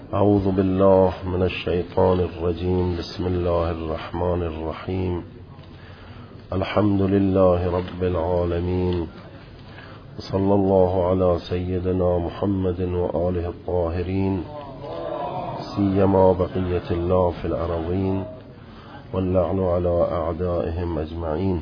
اعوذ بالله من الشیطان الرجیم. بسم الله الرحمن الرحیم. الحمد لله رب العالمین. صلی الله علی سیدنا محمد و آله الطاهرین، سیما بقیة الله فی الارضین واللعن علی اعدائهم اجمعین.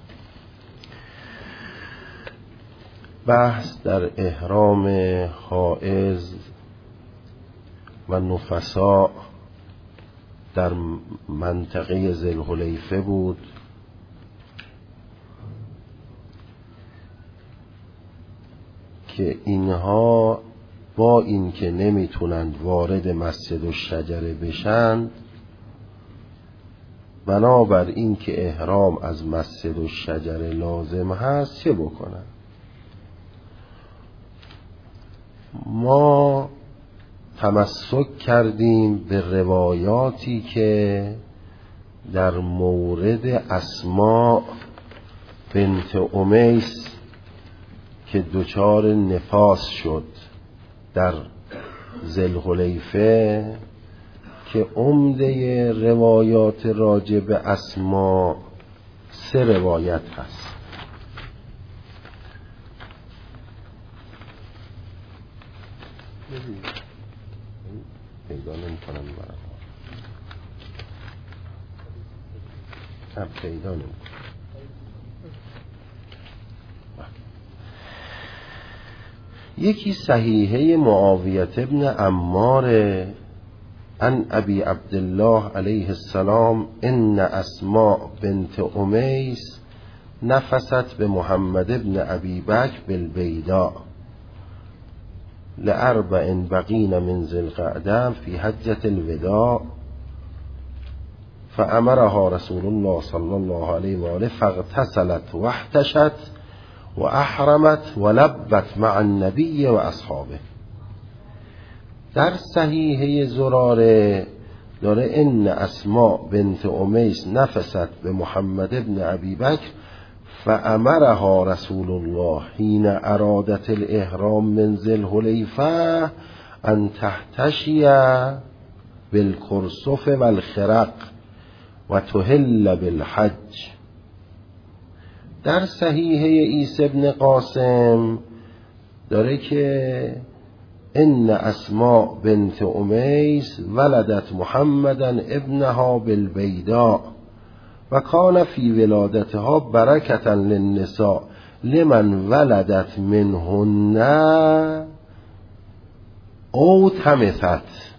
بحث در احرام حائض و نفسا در منطقه ذوالحلیفه بود که اینها با این که نمیتونند وارد مسجد الشجره بشن، بنابر این که احرام از مسجد الشجره لازم هست چه بکنن؟ ما تمسک کردیم به روایاتی که در مورد اسماء بنت امیس که دچار نفاس شد در ذوالحلیفه، که عمده روایات راجع به اسماء 3 روایت هست. پیدا نمی کنم برای پیدا نمی کنم. یکی صحیحه معاویة ابن عمار عن ابی عبدالله علیه السلام ان اسماء بنت امیس نفست به محمد ابن ابی بکر بالبیداء لأربع بقین من ذی القعده فی حجة الوداع فأمرها رسول الله صلی الله علیه و آله فاغتسلت واحتشت و احرمت و لبت مع النبی و اصحابه. در صحیحه زراره داره ان اسماء بنت امیس نفست به محمد ابن ابی بکر فامرها رسول الله حين ارادت الاحرام من ذی الحلیفه ان تحتشی بالکرسف والخرق و تهل بالحج. در صحیحه عیسی ابن قاسم داره که ان اسماء بنت امیس ولدت محمدا ابنها بالبیداء و کان فی ولادتها برکتا للنساء لمن ولدت منهن او تمست.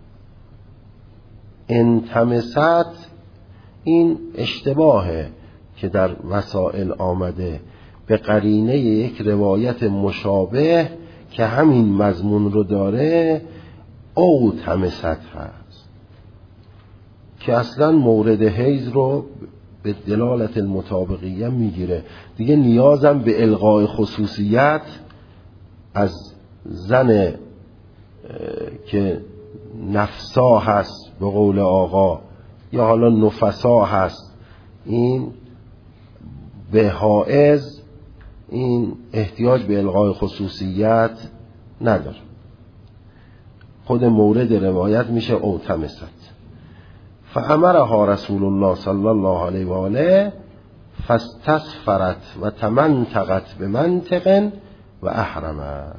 ان تمست این اشتباهه که در وسائل آمده به قرینه یک روایت مشابه که همین مضمون رو داره، او تمست هست که اصلا مورد حیض رو به دلالت المطابقیه میگیره. دیگه نیازم به الغای خصوصیت از زن که نفسا هست به قول آقا یا حالا نفسا هست، این به حائض این احتیاج به الغای خصوصیت نداره. خود مورد روایت میشه او تمست. فامرها رسول الله صلی الله علیه و آله فاستسفرت و تمنطقت به منطق و احرمت.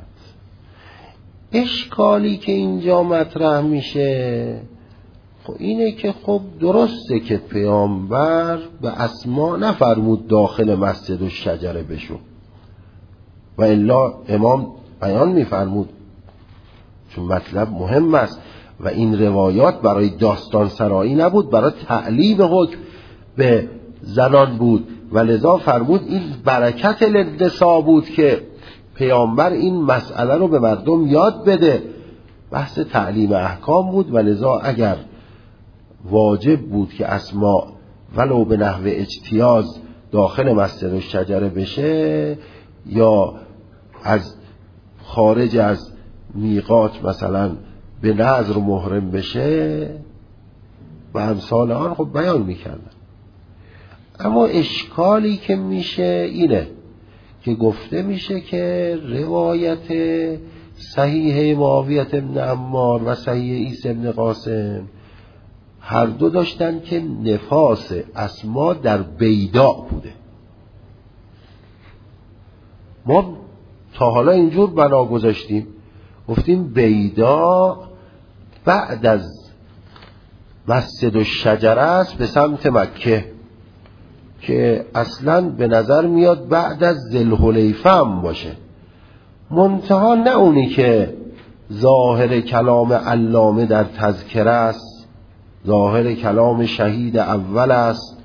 اشکالی که اینجا مطرح میشه خب اینه که خب درسته که پیامبر به اسما نفرمود داخل مسجد الشجره بشو، و الا امام بیان میفرمود چون مطلب مهم است و این روایات برای داستان سرایی نبود، برای تعلیم حکم به زنان بود و لذا فرمود این برکت للنساء بود که پیامبر این مسئله رو به مردم یاد بده. بحث تعلیم احکام بود و لذا اگر واجب بود که اسما ولو به نحو اجتیاز داخل مسجد الشجره بشه یا از خارج از میقات مثلا به نظر محرم بشه و امثال آن، خب بیان میکردن. اما اشکالی که میشه اینه که گفته میشه که روایت صحیح معاویه ابن عمار و صحیح عیسی ابن قاسم هر دو داشتن که نفاس اسما در بیداء بوده. ما تا حالا اینجور بنا گذاشتیم، گفتیم بیداء بعد از مسجد الشجره است به سمت مکه، که اصلا به نظر میاد بعد از ذوالحلیفه هم باشه، منتها نه اونی که ظاهر کلام علامه در تذکره است، ظاهر کلام شهید اول است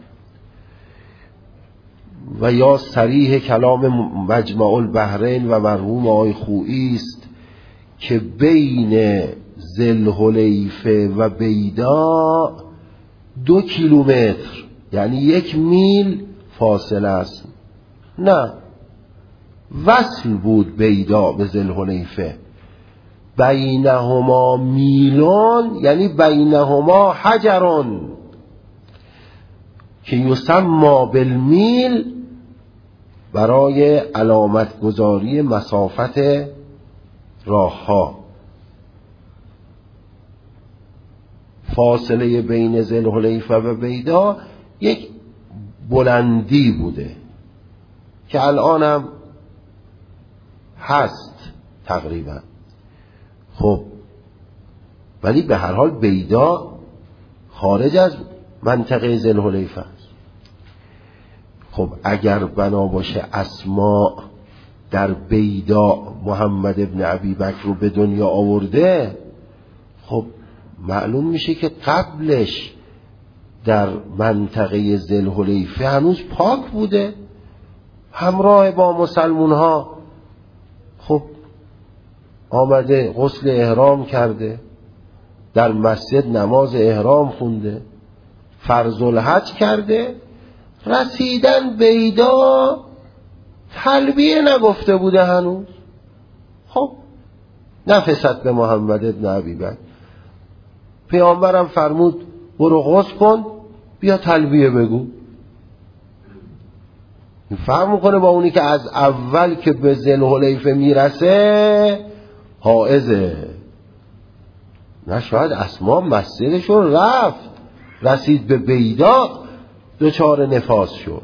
و یا صریح کلام مجمع البحرین و مرحوم آقای خویی است که بین ذوالحلیفه و بیداء 2 کیلومتر یعنی 1 میل فاصله است. نه، وصل بود بیداء به ذوالحلیفه، بینهما میلون یعنی بینهما حجرون که یسمى بالمیل برای علامت گذاری مسافت راه ها. فاصله بین ذوالحلیفه و بیداء یک بلندی بوده که الان هم هست تقریبا. خب ولی به هر حال بیداء خارج از منطقه ذوالحلیفه است. خب اگر بنا باشه اسما در بیداء محمد ابن ابی بکر رو به دنیا آورده، خب معلوم میشه که قبلش در منطقه ذوالحلیفه هنوز پاک بوده، همراه با مسلمون ها خب آمده غسل احرام کرده، در مسجد نماز احرام خونده، فرض الحج کرده، رسیدن بیداء تلبیه نگفته بوده هنوز. خب نفست به محمد ابن ابی بکر، پیامبرم فرمود برو غسل کن بیا تلبیه بگو. این فرق میکنه با اونی که از اول که به ذوالحلیفه میرسه حائزه. نه، شاید اسما مسجدشون رفت، رسید به بیداء دچار نفاس شد.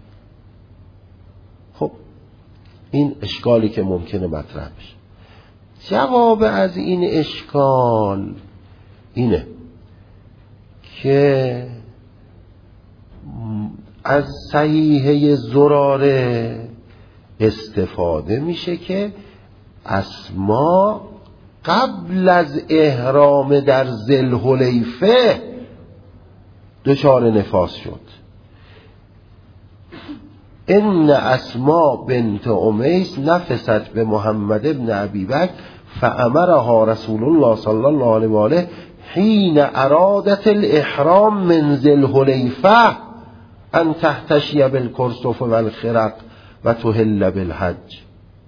خب این اشکالی که ممکنه مطرح بشه. جواب از این اشکال اینه که از صحیحه زراره استفاده میشه که اسما قبل از احرام در ذوالحلیفه دچار نفاس شد. ان اسما بنت امیس نفست به محمد ابن ابی بکر فامرها رسول الله صلی الله علیه و آله حین ارادت الاحرام من ذوالحلیفه ان تحتشی بالکرسف والخرق و تهل بالحج.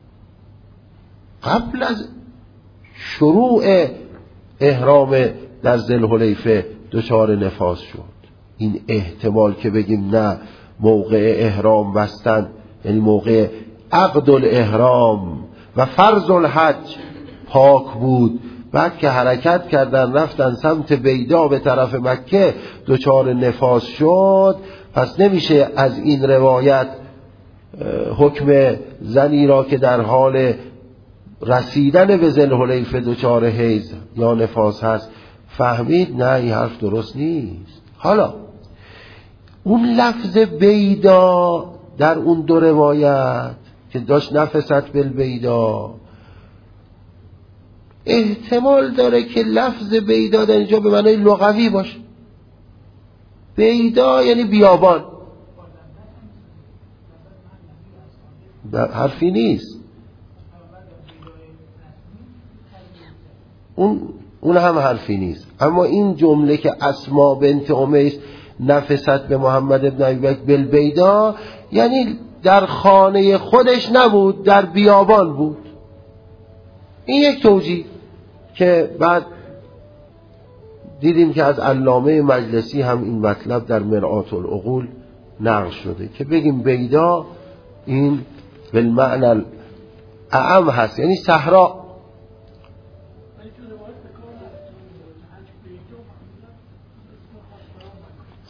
قبل از شروع احرام در ذوالحلیفه دچار نفاس شد. این احتمال که بگیم نه موقع احرام بستن یعنی موقع عقد الاحرام و فرض الحج پاک بود، بعد که حرکت کردن رفتن سمت بیداء به طرف مکه دچار نفاس شد، پس نمیشه از این روایت حکم زنی را که در حال رسیدن به ذوالحلیفه دچار حیض یا نفاس هست فهمید. نه، این حرف درست نیست. حالا اون لفظ بیداء در اون 2 روایت که داشت نفست بالبیداء، احتمال داره که لفظ بیداء در اینجا به معنای لغوی باشه. بیداء یعنی بیابان، حرفی نیست. اون هم حرفی نیست. اما این جمله که اسما بنت امیس نفست به محمد ابن ابی بکر بالبیداء یعنی در خانه خودش نبود، در بیابان بود. این یک توجیه که بعد دیدیم که از علامه مجلسی هم این مطلب در مرآت العقول نقل شده که بگیم بیداء این بالمعنی اعم هست، یعنی صحرا،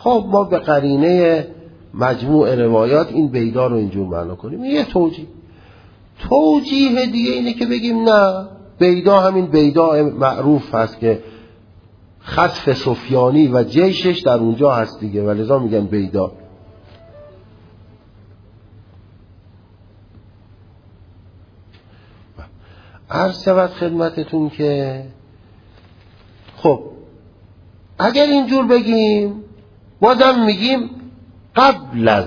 خب ما به قرینه مجموع روایات این بیدا رو اینجور معنا کنیم. یه توجیه دیگه اینه که بگیم نه، بیدا همین بیدا معروف هست که خطف سفیانی و جیشش در اونجا هست دیگه، ولذا میگن بیدا. عرض شود خدمتتون که خب اگر اینجور بگیم بازم میگیم قبل از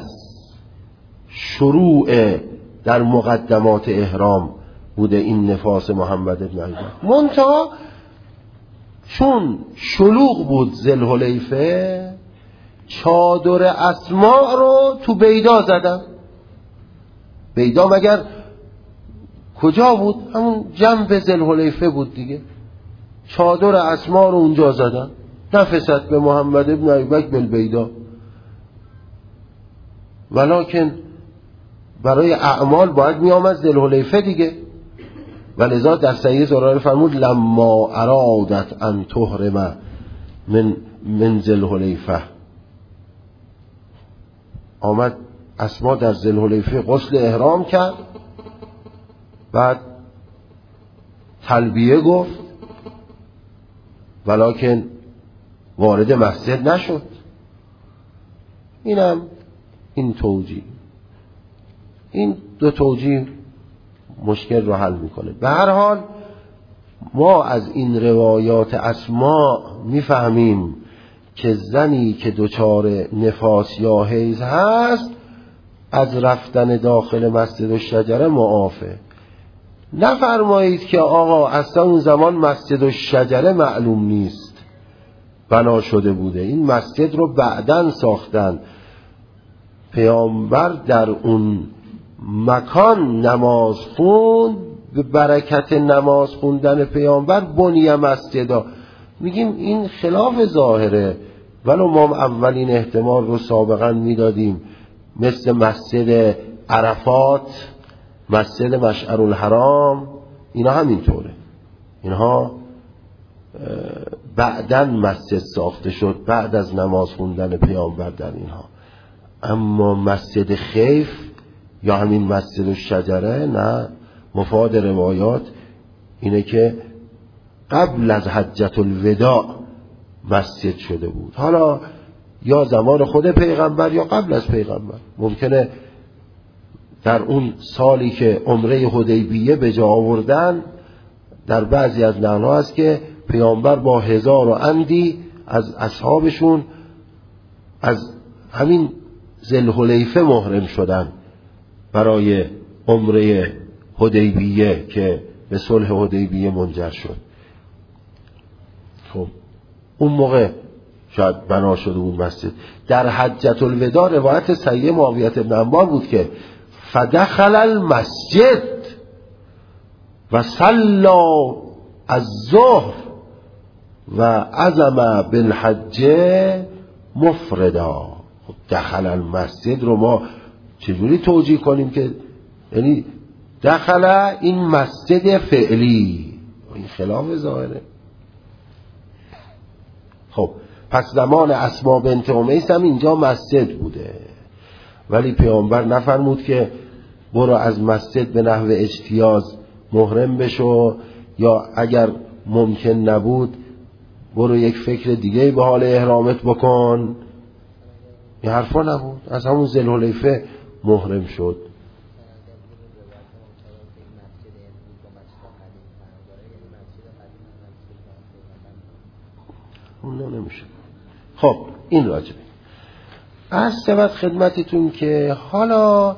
شروع در مقدمات احرام بوده این نفاس محمد بن عیبک. منتها چون شلوغ بود ذوالحلیفه، چادر اسماء رو تو بیدا زدن. بیدا مگر کجا بود؟ همون جنب ذوالحلیفه بود دیگه. چادر اسماء رو اونجا زدن. نفست به محمد بن عیبک بالبیدا، ولکن برای اعمال باید می آمد ذوالحلیفه دیگه. ولذا در صحیح زراره فرمود لما ارادت ان تحرم من ذوالحلیفه، آمد اسما در ذوالحلیفه غسل احرام کرد، بعد تلبیه گفت، ولکن وارد مسجد نشد. اینم این توجیه، این دو توجیه مشکل رو حل میکنه. به هر حال ما از این روایات اسماء میفهمیم که زنی که دچار نفاس یا حیض هست از رفتن داخل مسجد الشجره معافه. نفرمایید که آقا اصلا اون زمان مسجد الشجره معلوم نیست، بنا شده بوده، این مسجد رو بعداً ساختن. پیامبر در اون مکان نماز خوند، به برکت نماز خوندن پیامبر بنی مسجدا. میگیم این خلاف ظاهره، ولو ما اولین احتمال رو سابقا میدادیم، مثل مسجد عرفات، مسجد مشعر الحرام، اینا همینطوره، اینها بعداً مسجد ساخته شد بعد از نماز خوندن پیامبر در اینها. اما مسجد خیف یا همین مسجد الشجره نه، مفاد روایات اینه که قبل از حجت الوداع مسجد شده بود، حالا یا زمان خود پیغمبر یا قبل از پیغمبر. ممکنه در اون سالی که عمره حدیبیه به جا آوردن، در بعضی از نقل‌ها هست که پیامبر با 1000 و اندی از اصحابشون از همین ذوالحلیفه محرم شدن برای عمره حدیبیه که به صلح حدیبیه منجر شد. خب اون موقع شاید بنا شده اون مسجد. در حجت الوداع روایت صحیح معاویه بن عمار بود که فدخل المسجد و صلی الظهر و عزم بالحج مفردا. دخل المسجد رو ما چجوری توجیه کنیم که یعنی دخل این مسجد فعلی، این خلاف ظاهره. خب پس زمان اسما بنت امیس هم اینجا مسجد بوده، ولی پیامبر نفرمود که برو از مسجد به نحو اجتیاز محرم بشو، یا اگر ممکن نبود برو یک فکر دیگه به حال احرامت بکن. این حرفا نبود، از همون ذوالحلیفه محرم شد. اون نمیشه. خب این راجبه از سبت خدمتتون که حالا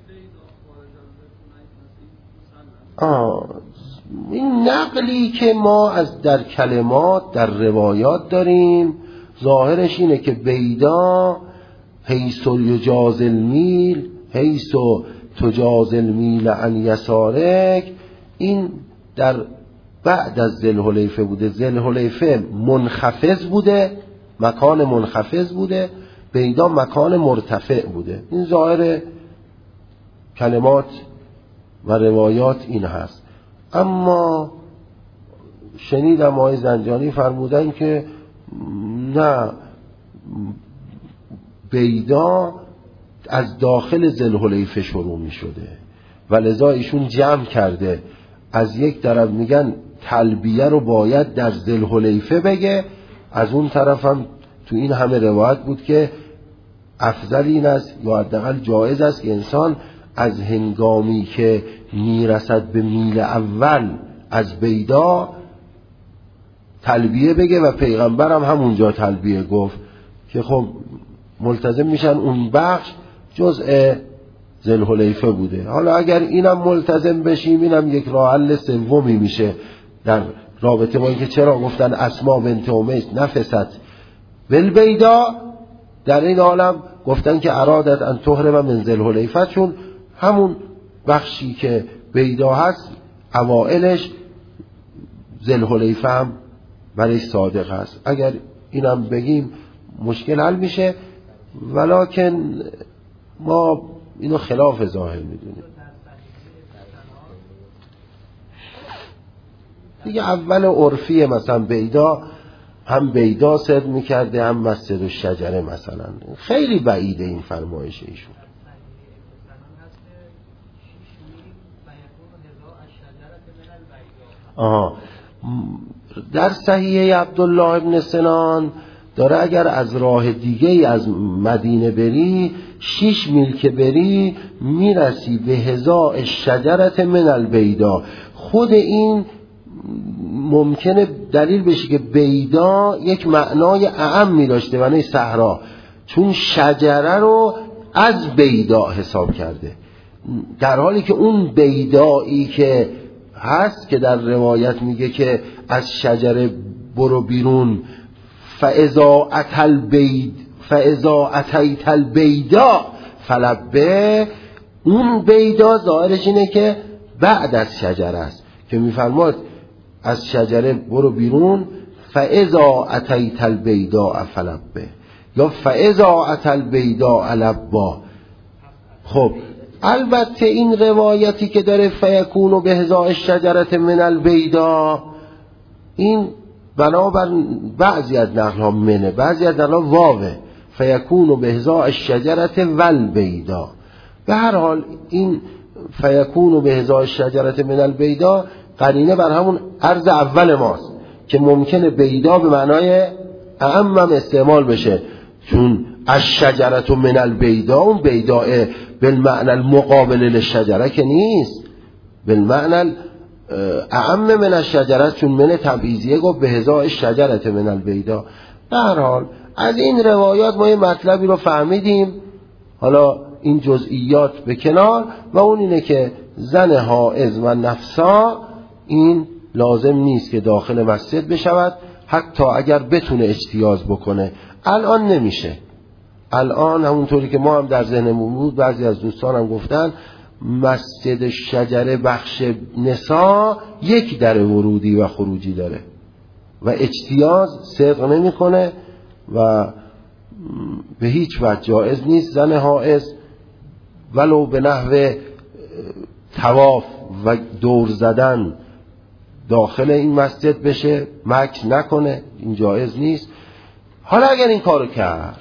این نقلی که ما از در کلمات در روایات داریم ظاهرش اینه که بیدا حیث یجاز المیل حیث تجاز المیل عن یسارک، این در بعد از ذوالحلیفه بوده. ذوالحلیفه منخفض بوده، مکان منخفض بوده، بیدا مکان مرتفع بوده. این ظاهر کلمات و روایات این هست. اما شنیدم آقای زنجانی فرمودن که نه، بیدا از داخل ذوالحلیفه شروع می شده و لذا ایشون جمع کرده. از یک طرف میگن تلبیه رو باید در ذوالحلیفه بگه، از اون طرف هم تو این همه روایت بود که افضل این است یا حداقل جایز است که انسان از هنگامی که میرسد به میل اول از بیدا تلبیه بگه و پیغمبر هم همونجا تلبیه گفت که خب ملتزم میشن اون بخش جزء ذوالحلیفه بوده. حالا اگر اینم ملتزم بشیم اینم یک راه حل سومی میشه در رابطه با اینکه چرا گفتن اسما بنت امیس نفست بالبیدا، در این عالم گفتن که ارادت ان تحرم من ذوالحلیفه، چون همون بخشی که بیدا هست اوائلش ذوالحلیفه هم برای صادق هست. اگر اینم بگیم مشکل حل میشه، ولکن ما اینو خلاف ظاهر میدونیم دیگه. اول عرفی مثلا بیدا هم بیدا صدق میکرده هم مسجد الشجره مثلا، خیلی بعیده این فرمایش ایشون. در صحیح عبدالله ابن سنان داره اگر از راه دیگه از مدینه بری 6 میل که بری میرسی به هزاء شجرت من البیدا. خود این ممکنه دلیل بشه که بیدا یک معنای اعم می داشته و نه صحرا، چون شجره رو از بیدا حساب کرده، در حالی که اون بیدایی که هست که در روایت میگه که از شجره برو بیرون فاذا اتیت البیدا فلبه، اون بیدا ظاهرش اینه که بعد از شجره است که میفرماد از شجره برو بیرون فاذا اتیت البیدا فلبه یا فاذا اتى البیدا لبا. خب البته این روایتی که داره فیکون به هزاء الشجرة من البیدا، این بنابر بعضی از نقل ها منه، بعضی از نقل ها واوه، فیکون به هزاء الشجرة والبیدا. به هر حال این فیکون به هزاء الشجرة من البیدا قرینه بر همون عرض اول ماست که ممکنه بیدا به معنای اعم استعمال بشه، چون الشجرة من البیدا اون بیداء بالمعنى المقابل للشجره که نیست، بالمعنى اعم من الشجره، چون من تبعیضیه گفت به هزاء الشجرة من البیدا. به هر حال از این روایات ما یه مطلبی رو فهمیدیم، حالا این جزئیات به کنار، و اون اینه که زن حائض و نفسا این لازم نیست که داخل مسجد بشود حتی اگر بتونه اجتیاز بکنه. الان نمیشه، الان همونطوری که ما هم در ذهنمون بود بعضی از دوستان هم گفتن مسجد شجره بخش نساء یک در ورودی و خروجی داره و اجتیاز صدق نمیکنه و به هیچ وجه جایز نیست زن حائض ولو به نحو طواف و دور زدن داخل این مسجد بشه، مکث نکنه، این جایز نیست. حالا اگر این کارو کرد،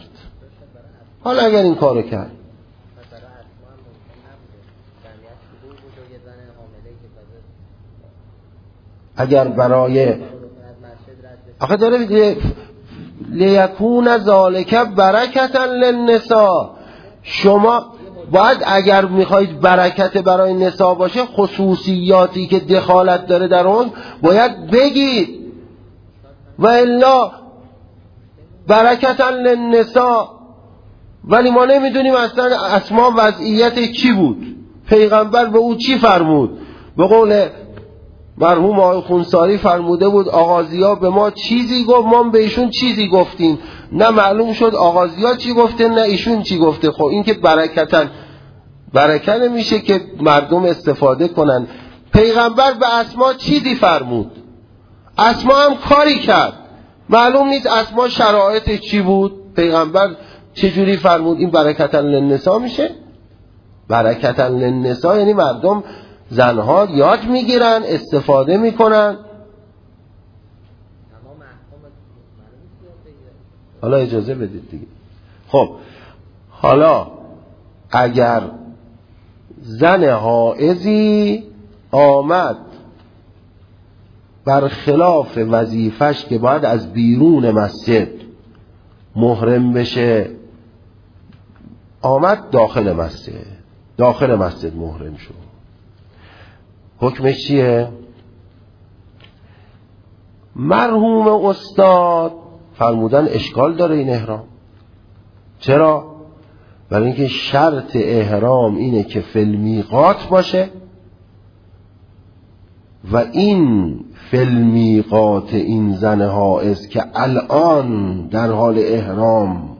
اگر برای آخه داره لیکون ذالک برکتا للنساء، شما باید اگر میخواید برکت برای نساء باشه خصوصیاتی که دخالت داره در اون باید بگید، و الا برکتا للنساء. ولی ما نمیدونیم اصلا اسما وضعیت چی بود، پیغمبر به او چی فرمود. به قول مرحوم آقای خونساری فرموده بود آغازیا به ما چیزی گفت، ما به ایشون چیزی گفتیم، نه معلوم شد آغازیا چی گفته نه ایشون چی گفته. خب این که برکت نمیشه که مردم استفاده کنن. پیغمبر به اسما چیزی فرمود، اسما هم کاری کرد، معلوم نیست اسما شرایط چی بود، پیغمبر چجوری فرمود. این برکتا للنساء میشه؟ برکتا للنساء یعنی مردم زنها یاد میگیرن، استفاده میکنن. حالا اجازه بدید دیگه. خب حالا اگر زن حائضی آمد برخلاف وظیفش که باید از بیرون مسجد محرم بشه، آمد داخل مسجد محرم شد، حکمش چیه؟ مرحوم استاد فرمودن اشکال داره این احرام. چرا؟ برای اینکه شرط احرام اینه که فی المیقات باشه و این فی المیقات این زن حائض که الان در حال احرام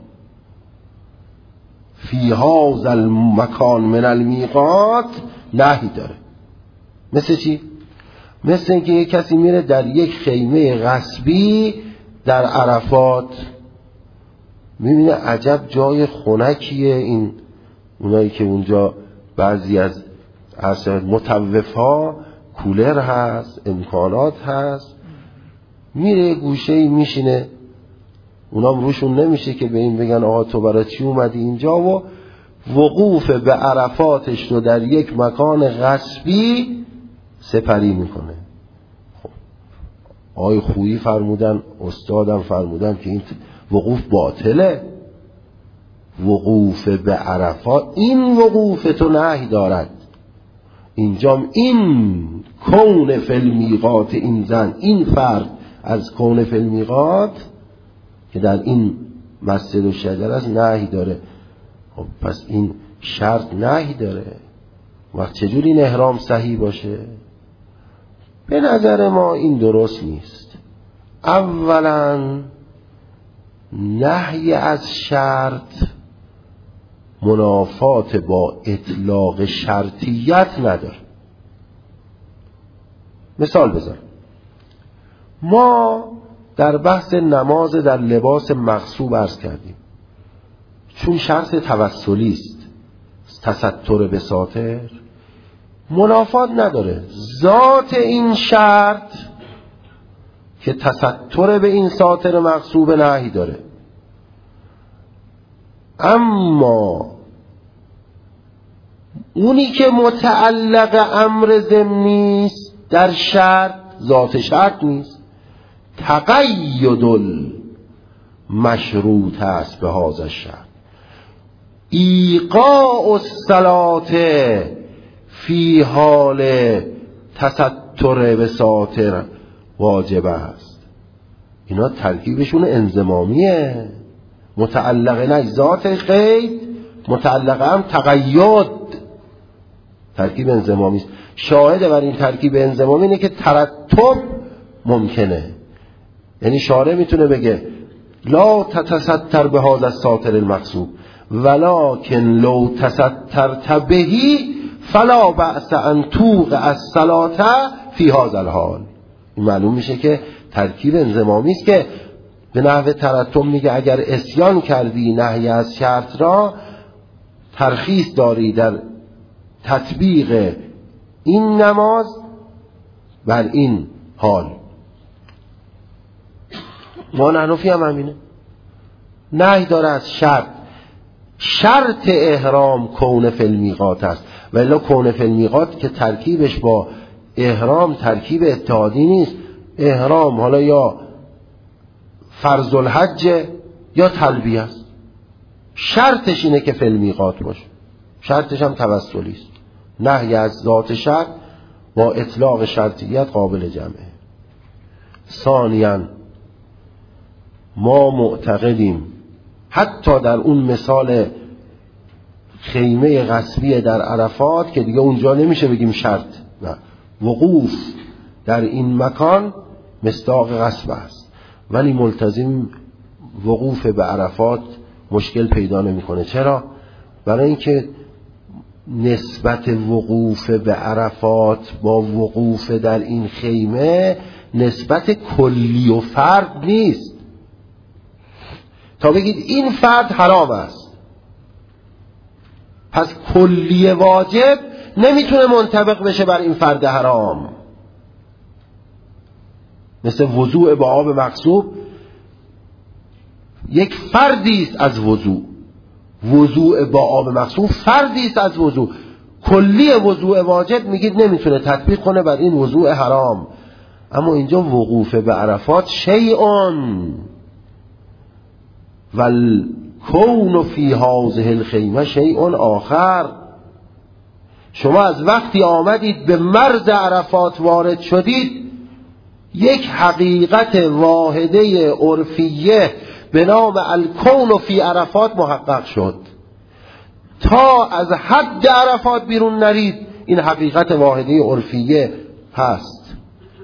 فی هذا المکان من المیقات نهی داره. مثل چی؟ مثل اینکه یک کسی میره در یک خیمه غصبی در عرفات، میبینه عجب جای خنکیه، این اونایی که اونجا بعضی از مطوفا کولر هست، امکانات هست، میره گوشه‌ای میشینه، اونام روشون نمیشه که به این بگن آقا تو برای چی اومدی اینجا، و وقوف به عرفاتش رو در یک مکان غصبی سپری میکنه. خب آقای خویی فرمودن، استادم فرمودن که این وقوف باطله. وقوف به عرفات، این وقوف تو نهی دارد. اینجام این کون فی المیقات این زن، این فرد از کون فی المیقات که در این مسجد و شجر است نهی داره. خب پس این شرط نهی داره. وقت چجور این احرام صحیح باشه؟ به نظر ما این درست نیست. اولا نهی از شرط منافات با اطلاق شرطیت نداره. مثال بذار، ما در بحث نماز در لباس مغصوب عرض کردیم، چون شرط توسلی است تستر به ساتر، منافات نداره. ذات این شرط که تستر به این ساتر مغصوب نهی داره، اما اونی که متعلق امر ضمنی است در شرط، ذات شرط نیست. تقید المشروط است به هذا الشرط. ایقاع الصلاة فی حال تستر به ساتر واجب است. اینا ترکیبشون انضمامیه، متعلق نه ذات قید، متعلق هم تقید، ترکیب انضمامی است. شاهد بر این ترکیب انضمامی اینه که ترتب ممکنه. یعنی شارع میتونه بگه لا تتستر به هذا الساتر المقصود ولکن لو تسترت بهی فلا بأس ان توقع الصلاة فی هذا الحال. این معلوم میشه که ترکیب انضمامی است که به نحو ترتب میگه اگر عصیان کردی نهی از شرط را، ترخیص داری در تطبیق این نماز بر این حال. ما نحنفی هم همینه، نهی داره از شرط. شرط احرام کون فی المیقات است، ولی کون فی المیقات که ترکیبش با احرام ترکیب اتحادی نیست. احرام حالا یا فرض الحج یا تلبیه است، شرطش اینه که فی المیقات باشه، شرطش هم توسلی است. نهی از ذات شرط با اطلاق شرطیت قابل جمعه. ثانیاً ما معتقدیم حتی در اون مثال خیمه غصبی در عرفات که دیگه اونجا نمیشه بگیم شرط، نه، وقوف در این مکان مصداق غصب است، ولی ملتزم وقوف به عرفات مشکل پیدا نمیکنه. چرا؟ برای اینکه نسبت وقوف به عرفات با وقوف در این خیمه نسبت کلی و فرد نیست تا بگید این فرد حرام است، پس کلی واجب نمیتونه منطبق بشه بر این فرد حرام. مثل وضوء با آب مغصوب یک فردی است از وضوء، وضوء با آب مخصوص فردی است از وضوء. کلی وضوء واجب میگید نمیتونه تطبیق کنه بر این وضوء حرام. اما اینجا وقوف به عرفات شیئون والکون فی هذه الخیمه شیئون آخر. شما از وقتی آمدید به مرز عرفات وارد شدید یک حقیقت واحده عرفیه به نام الکون فی عرفات محقق شد. تا از حد عرفات بیرون نرید این حقیقت واحده عرفیه هست.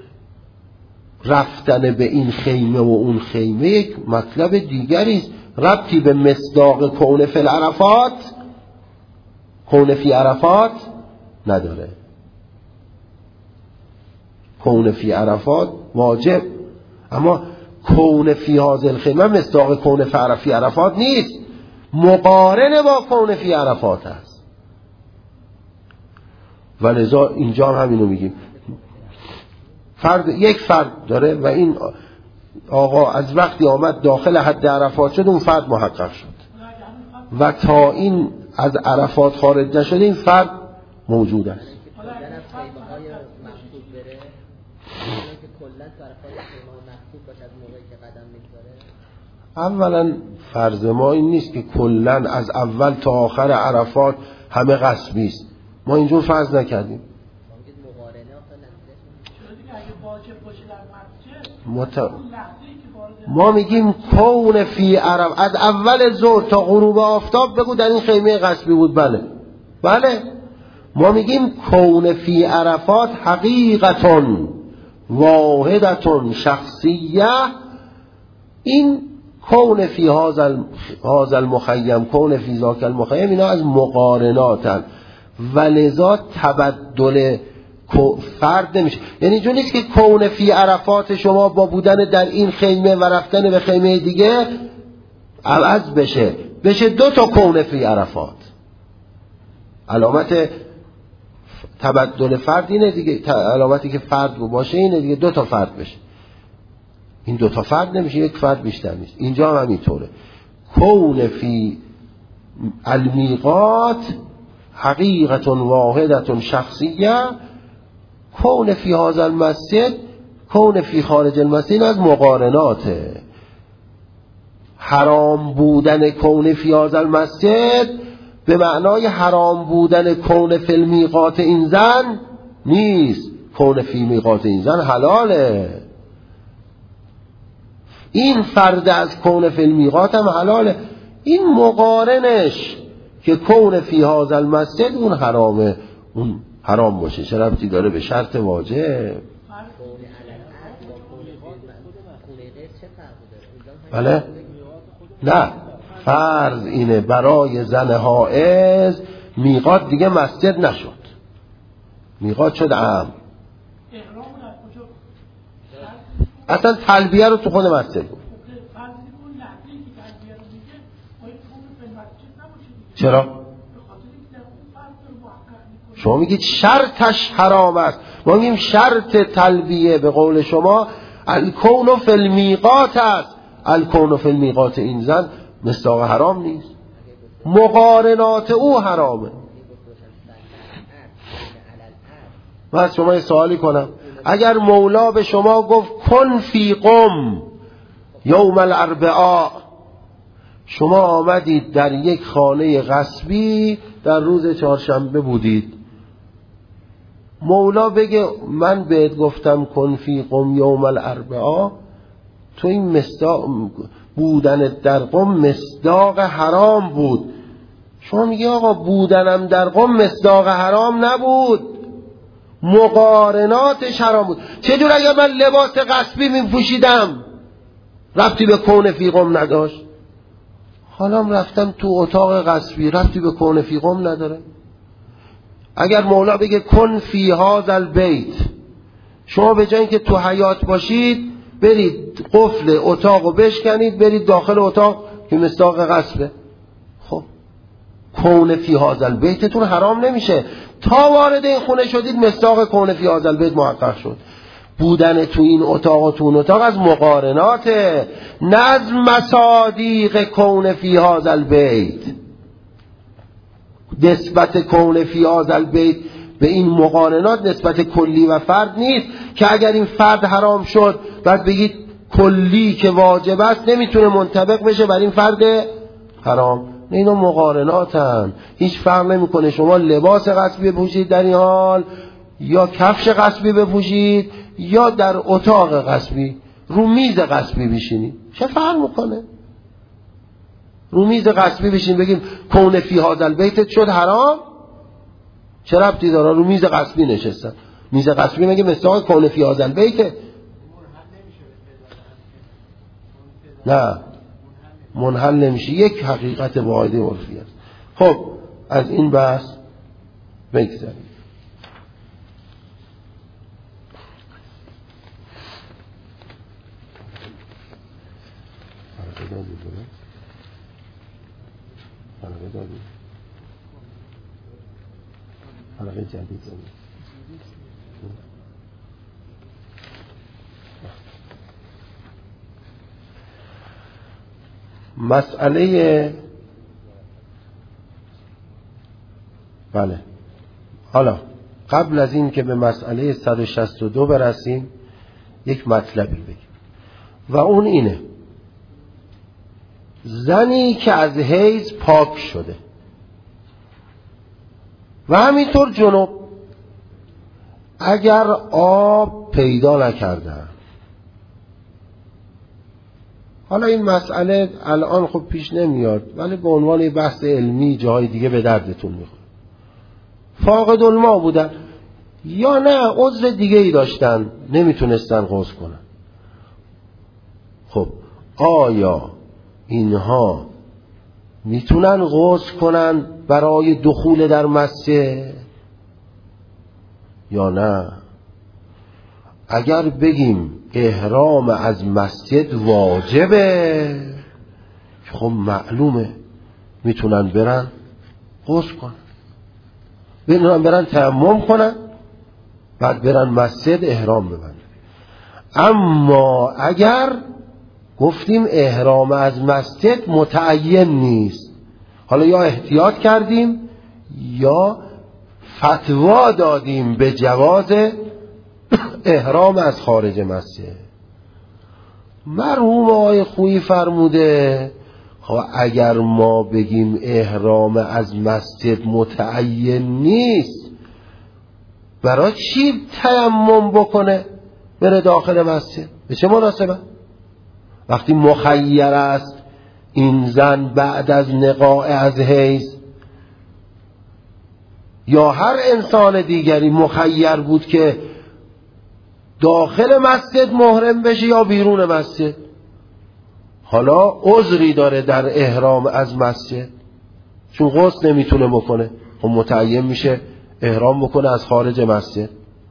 رفتن به این خیمه و اون خیمه یک مطلب دیگری است، ربطی به مصداق کون فی عرفات، کون فی عرفات نداره. کون فی عرفات واجب، اما کون فی هذه الخیمه مصداق کون فی عرفات نیست، مقارن با کون فی عرفات است. ولذا اینجا هم همینو میگیم، یک فرد داره و این آقا از وقتی آمد داخل حد عرفات شد اون فرد محقق شد و تا این از عرفات خارج نشده این فرد موجود است. اولا فرض ما این نیست که کلن از اول تا آخر عرفات همه غصبی است. ما اینجور فرض نکردیم. ما میگیم کون فی عرف از اول ظهر تا غروب آفتاب بگو در این خیمه غصبی بود. بله ما میگیم کون فی عرفات حقیقتون واحدتون شخصیه. این کون فی هذا المخیم، کون فی ذاک المخیم، اینا از مقارناتن ولذا تبدل فرد نمیشه. یعنی جو نیست که کون فی عرفات شما با بودن در این خیمه و رفتن به خیمه دیگه عوض بشه دو تا کون فی عرفات. علامت تبدل فرد اینه دیگه، علامتی که فرد باشه اینه دیگه، دو تا فرد بشه. این دو تا فرد نمیشه، یک فرد بیشتر نیست. اینجا هم همینطوره. کون فی المیقات حقیقت واحدت شخصیه، کون فی هذا المسجد، کون فی خارج المسجد از مقارناته. حرام بودن کون فی هذا المسجد به معنای حرام بودن کون فی المیقات این زن نیست. کون فی میقات این زن حلاله. این فرد از کون فی المیقات هم حلاله. این مقارنش که کون فی هذا المسجد اون حرامه، اون حرام باشه. چه ربطی داره به شرط واجب؟ بله؟ نه، فرض اینه برای زن حائض میقات دیگه مسجد نشد، میقات شد عام. اصلا تلبیه رو تو خود مسجد بود. چرا؟ شما میگید شرطش حرام است، ما میگیم شرط تلبیه به قول شما الکون فی المیقات است. الکون فی المیقات این زن مصداق حرام نیست، مقارنات او حرامه. من از شما یه سوالی کنم، اگر مولا به شما گفت کن فی قم یوم الاربعاء، شما آمدید در یک خانه غصبی در روز چهارشنبه بودید، مولا بگه من بهت گفتم کن فی قم یوم الاربعاء، تو این مصداق بودن در قم مصداق حرام بود. شما میگه آقا بودنم در قم مصداق حرام نبود، مقارناتش حرام بود. چجور اگر من لباس غصبی میپوشیدم ربطی به کون فی قم نداشت، حالا رفتم تو اتاق غصبی ربطی به کون فی قم نداره؟ اگر مولا بگه کن فی هذا البیت، شما به جای اینکه تو حیاط باشید برید قفل اتاقو بشکنید برید داخل اتاق که مصداق غصبه، خب کون فی هذا البیتتون حرام نمیشه. تا وارد این خونه شدید مصداق کون فی هذا البیت محقق شد. بودن تو این اتاق و تو اون اتاق از مقارناته، نه از مصادیق کون فی هذا البیت. نسبت کون فی هذا البیت به این مقارنات نسبت کلی و فرد نیست که اگر این فرد حرام شد بعد بگید کلی که واجب است نمیتونه منطبق بشه بر این فرد حرام. اینا مقارناتن، هیچ فرق نمیکنه شما لباس غصبی بپوشید در این حال یا کفش غصبی بپوشید یا در اتاق غصبی رو میز غصبی بشینید، چه فرق میکنه؟ رو میز غصبی بشین بگیم کون فی هذا البیت شد حرام، چه ربطی داره؟ رو میز غصبی نشستن، میز غصبی مگه مثل کون فی هذا البیت؟ نه منحل نمیشه، یک حقیقت واحده عرفی است. خب از این بحث بگذاریم. حلقه جدید داریم. مسئله بله، حالا قبل از این که به مسئله 162 برسیم یک مطلبی بگیم و اون اینه: زنی که از حیض پاک شده و همینطور جنوب اگر آب پیدا نکردن، حالا این مسئله الان خب پیش نمیاد ولی به عنوان بحث علمی جاهای دیگه به دردتون میخوره، فاقد الماء بودن یا نه عذر دیگه ای داشتن نمیتونستن غسل کنن، خب آیا اینها میتونن غسل کنن برای دخول در مسجد یا نه؟ اگر بگیم احرام از مسجد واجبه خب معلومه میتونن برن غسل کنن، میتونن برن تیمم کنن بعد برن مسجد احرام ببندن. اما اگر گفتیم احرام از مسجد متعین نیست، حالا یا احتیاط کردیم یا فتوا دادیم به جواز احرام از خارج مسجد. مرحوم آقای خویی فرموده اگر ما بگیم احرام از مسجد متعین نیست، برای چی تیمم بکنه بره داخل مسجد؟ به چه مناسبه؟ وقتی مخیر است این زن بعد از نقاء از حیض یا هر انسان دیگری مخیر بود که داخل مسجد محرم بشه یا بیرون مسجد، حالا عذری داره در احرام از مسجد چون غسل نمیتونه بکنه، خب متعین میشه احرام بکنه از خارج مسجد.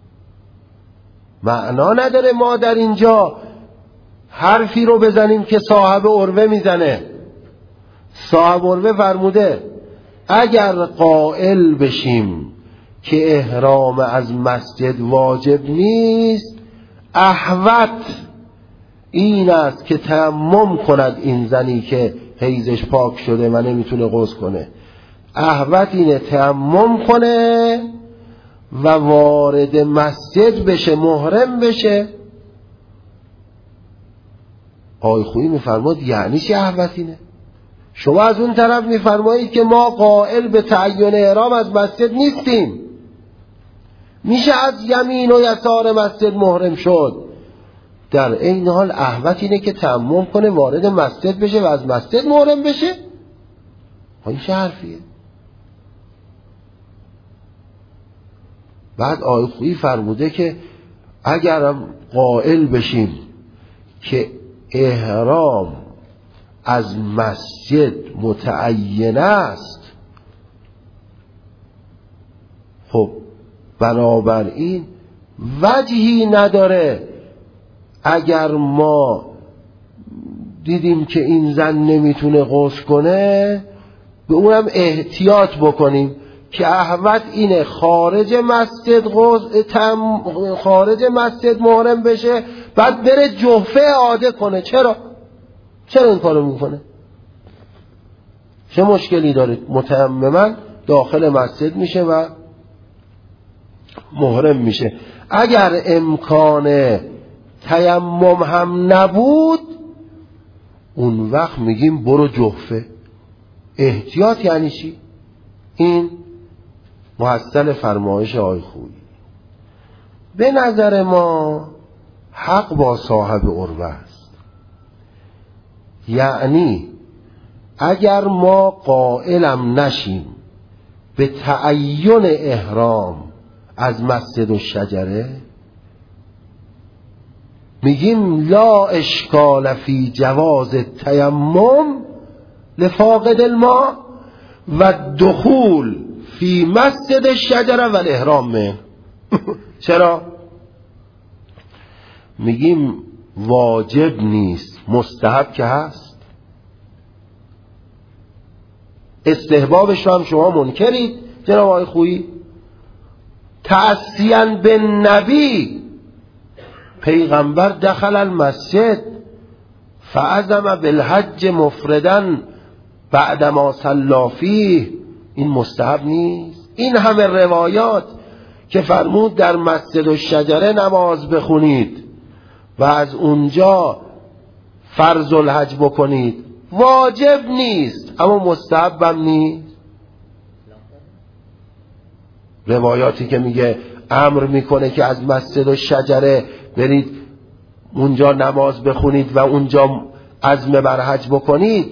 معنا نداره ما در اینجا حرفی رو بزنیم که صاحب عروه میزنه. صاحب عروه فرموده اگر قائل بشیم که احرام از مسجد واجب نیست، احوط این است که تیمم کند این زنی که حیضش پاک شده و نمیتونه غسل کنه، احوط اینه تیمم کنه و وارد مسجد بشه، محرم بشه. آقای خویی میفرماد یعنی چه احوط اینه؟ شما از اون طرف میفرمایید که ما قائل به تعین احرام از مسجد نیستیم، میشه از یمین و یسار مسجد محرم شد، در این حال احوط اینه که تیمم کنه وارد مسجد بشه و از مسجد محرم بشه. این چه حرفیه؟ بعد آقای خویی فرموده که اگر قائل بشیم که احرام از مسجد متعین است، خب بنابراین وجهی نداره اگر ما دیدیم که این زن نمیتونه غسل کنه به اونم احتیاط بکنیم که احوط اینه خارج مسجد محرم بشه بعد بره جوفه عاده کنه. چرا این کارو میکنه؟ چه مشکلی داره؟ متیمما داخل مسجد میشه و محرم میشه. اگر امکان تیمم هم نبود اون وقت میگیم برو جحفه. احتیاط یعنی چی؟ این محصل فرمایش آقای خویی. به نظر ما حق با صاحب عروه است. یعنی اگر ما قائلم نشیم به تعین احرام از مسجد الشجره، میگیم لا اشکال فی جواز تیمم لفاقد الماء و دخول فی مسجد الشجره و الاحرام منه. چرا؟ میگیم واجب نیست، مستحب که هست. استحبابش رو هم شما منکرید جناب آقای خویی. تأسیاً به نبی، پیغمبر دخل المسجد فعزم بالحج مفردن بعدما صلی فیه، این مستحب نیست؟ این همه روایات که فرمود در مسجد الشجره نماز بخونید و از اونجا فرض الحج بکنید، واجب نیست اما مستحب هم نیست. روایاتی که میگه امر میکنه که از مسجد الشجره برید اونجا نماز بخونید و اونجا عزم بر حج بکنید،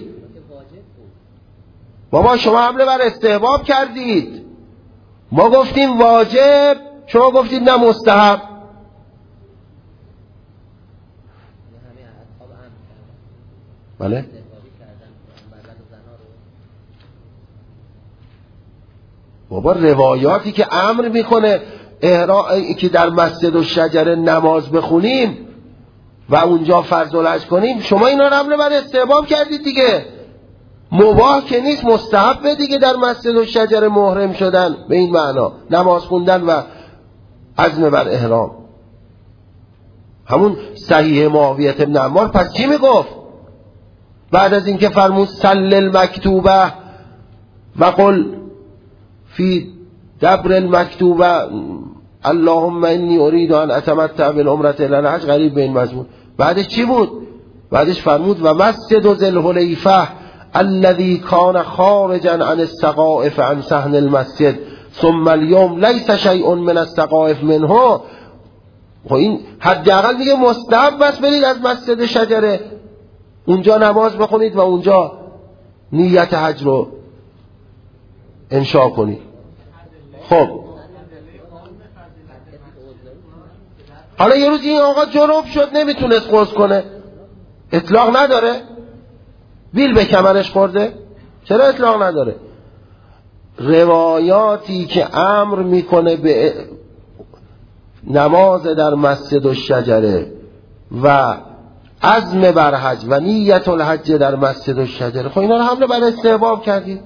بابا شما حمله بر استحباب کردید. ما گفتیم واجب، شما گفتید نه مستحب. بله؟ بابا روایاتی که امر میکنه که در مسجد الشجره نماز بخونیم و اونجا فرض الحج کنیم، شما اینا رو حمله بر استحباب کردید دیگه. مباح که نیست، مستحب دیگه در مسجد الشجره محرم شدن، به این معنا نماز خوندن و عزم بر احرام. همون صحیح معاویه بن عمار پس چی میگفت بعد از اینکه فرمود صل المکتوبه و قل فی دبر المکتوبه اللهم انی ارید ان اتمتع بالعمره الی الحج، قریب به این مضمون؟ بعدش چی بود؟ بعدش فرمود و مسجد ذی الحلیفه الذي كان خارجا عن السقائف عن صحن المسجد ثم اليوم ليس شيء من السقائف منه. این حداقل میگه مستحب بس برید از مسجد شجره اونجا نماز بخونید و اونجا نیت حج رو انشاء کنید. خب حالا یه روز این آقا جنوب شد نمیتونست غسل کنه، اطلاق نداره؟ بیل به کمرش خورده؟ چرا اطلاق نداره؟ روایاتی که امر میکنه به نماز در مسجد الشجره و عزم بر حج و نیت الحج در مسجد الشجره، خب اینا رو حمله بر استحباب کردید.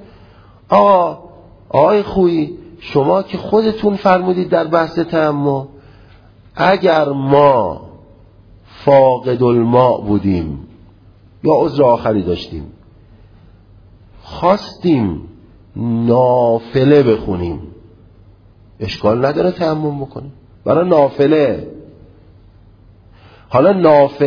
آقای خویی شما که خودتون فرمودید در بحث تیمم اگر ما فاقد الماء بودیم یا عذر آخری داشتیم خواستیم نافله بخونیم، اشکال نداره تیمم بکنیم برای نافله. حالا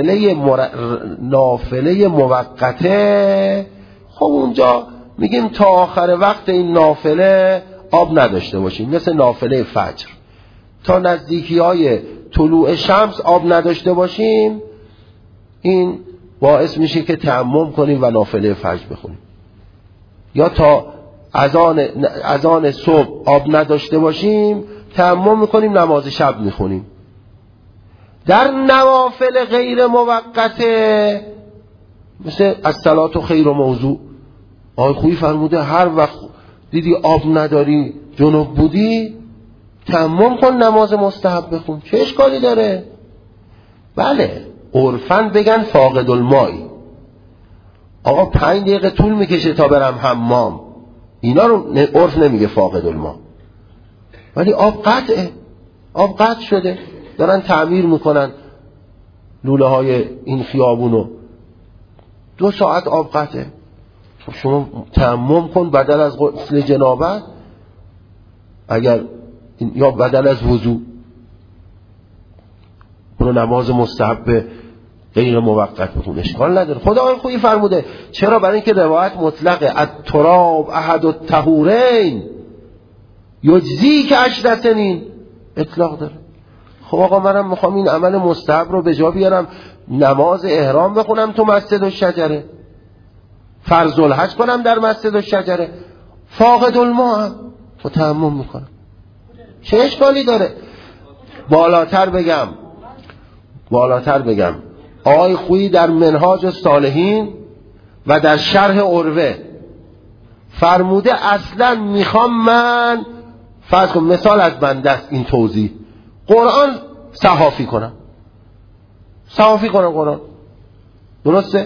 نافله موقته، خب اونجا میگیم تا آخر وقت این نافله آب نداشته باشیم، مثل نافله فجر تا نزدیکی های طلوع شمس آب نداشته باشیم، این باعث میشه که تیمم کنیم و نافله فجر بخونیم. یا تا اذان صبح آب نداشته باشیم تیمم میکنیم نماز شب میخونیم. در نوافل غیر موقته مثل الصلاة خیر و موضوع، آقای خویی فرموده هر وقت دیدی آب نداری جنوب بودی تیمم کن نماز مستحب بخون، چه اشکالی داره؟ بله عرفاً بگن فاقد المائی، آقا 5 دقیقه طول میکشه تا برم حمام، اینا رو عرف نمیگه فاقد الماء. ولی آب قطعه، آب قطع شده، دارن تعمیر میکنن لوله های این خیابونو، 2 ساعت آب قطعه. شما تیمم کن بدل از غسل جنابت اگر یا بدل از وضو، اونو نماز مستحب غیر موقت بخون، اشکال نداره. خدا آقای خویی فرموده. چرا؟ برای اینکه روایت مطلقه. التراب احد الطهورین یجزی که 10 سنین، اطلاق داره. خب آقا منم میخوام این عمل مستحب رو به جا بیارم، نماز احرام بخونم تو مسجد الشجره، فرض الحج کنم در مسجد الشجره، فاقد الماء هم تیمم میکنم، چه اشکالی داره؟ بالاتر بگم آقای خویی در منهاج الصالحین و در شرح عروه فرموده اصلا میخوام من فرض کنم مثال از بنده است این توضیح، قرآن صحافی کنم قرآن، درسته؟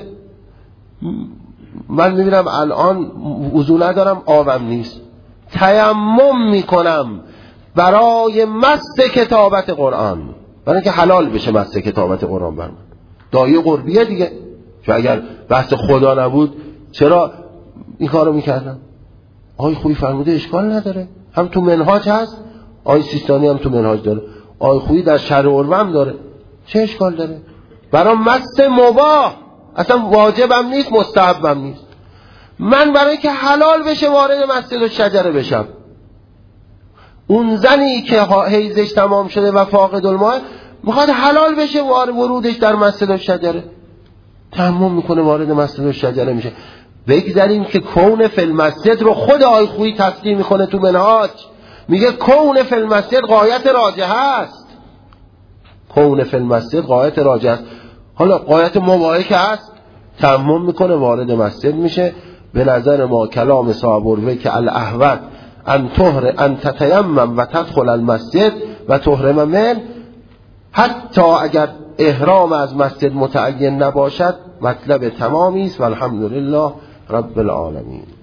من میبینم الان وضو ندارم، آبم نیست، تیمم میکنم برای مس کتابت قرآن، برای اینکه حلال بشه مس کتابت قرآن بر من. دایه قربیه دیگه، چون اگر بحث خدا نبود چرا این کارو میکردم؟ آقای خویی فرموده اشکال نداره، هم تو منهاج هست، آقای سیستانی هم تو منهاج داره، آقای خویی در شرح عروه هم داره، چه اشکال داره؟ برای مس مباح، اصلا واجبم نیست، مستحبم نیست. من برای اینکه حلال بشه وارد مسجد الشجره بشم. اون زنی که حیضش تمام شده و فاقد الماء میخواد حلال بشه ورودش در مسجد الشجره، تیمم میکنه وارد مسجد الشجره میشه. بگذاریم که کون فی المسجد رو خود آقای خویی تصریح میکنه تو منهاج، میگه کون فی المسجد غایت راجحه است، کون فی المسجد غایت راجحه است. حالا غایت مباحه که هست، تیمم میکنه وارد مسجد میشه. به نظر ما کلام صاحب عروه که الاحوط ان تتیمم و تدخل المسجد و تحرم من، حتی اگر احرام از مسجد متعین نباشد مطلب تمامی است. والحمدلله رب العالمین.